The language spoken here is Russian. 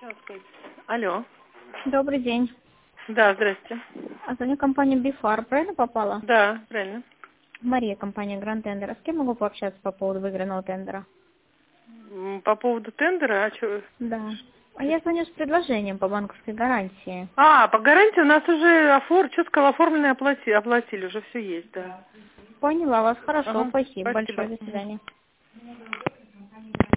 Алло. Добрый день. Да, здрасте. Звоню компанию Бифар. Правильно попала? Да, правильно. Мария, компания Гранд Тендер. С кем могу пообщаться по поводу выигранного тендера? По поводу тендера, а что? Да. А я звоню с предложением по банковской гарантии. По гарантии у нас уже четко оформленное оплатили, уже все есть, да. Поняла вас. Хорошо. Ага, Спасибо большое. спасибо. До свидания.